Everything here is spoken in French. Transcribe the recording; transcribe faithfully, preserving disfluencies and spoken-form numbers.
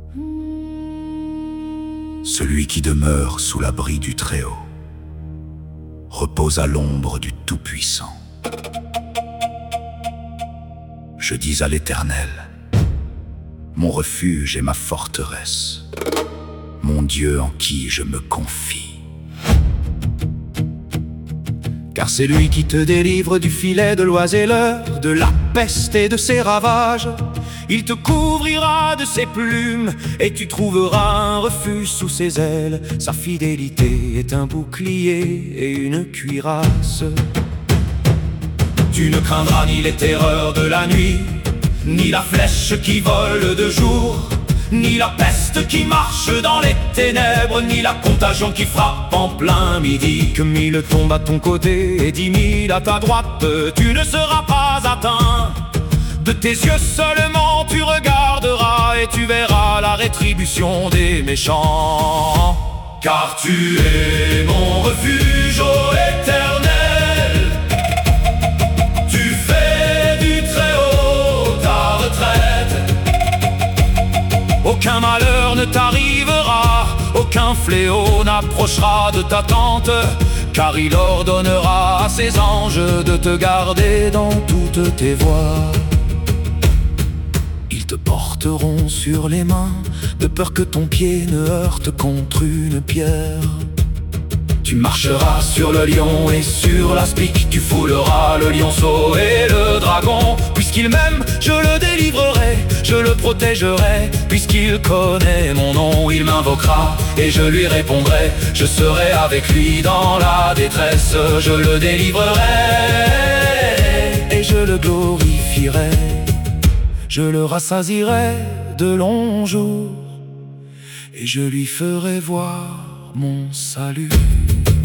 Celui qui demeure sous l'abri du Très-Haut repose à l'ombre du Tout-Puissant. Je dis à l'Éternel, mon refuge et ma forteresse, mon Dieu en qui je me confie. Car c'est lui qui te délivre du filet de l'oiseleur, de la peste et de ses ravages. Il te couvrira de ses plumes et tu trouveras un refuge sous ses ailes. Sa fidélité est un bouclier et une cuirasse. Tu ne craindras ni les terreurs de la nuit, ni la flèche qui vole de jour, ni la peste qui marche dans les ténèbres, ni la contagion qui frappe en plein midi. Que mille tombent à ton côté et dix mille à ta droite, tu ne seras pas atteint. De tes yeux seulement tu regarderas et tu verras la rétribution des méchants. Car tu es mon refuge, ô Éternel. Tu fais du Très-Haut ta retraite. Aucun malheur ne t'arrivera, aucun fléau n'approchera de ta tente. Car il ordonnera à ses anges de te garder dans toutes tes voies. Ils te porteront sur les mains, de peur que ton pied ne heurte contre une pierre. Tu marcheras sur le lion et sur l'aspic, tu fouleras le lionceau et le dragon. Puisqu'il m'aime, je le délivrerai, je le protégerai. Puisqu'il connaît mon nom, il m'invoquera et je lui répondrai. Je serai avec lui dans la détresse, je le délivrerai et je le glorifierai. Je le rassasierai de longs jours et je lui ferai voir mon salut.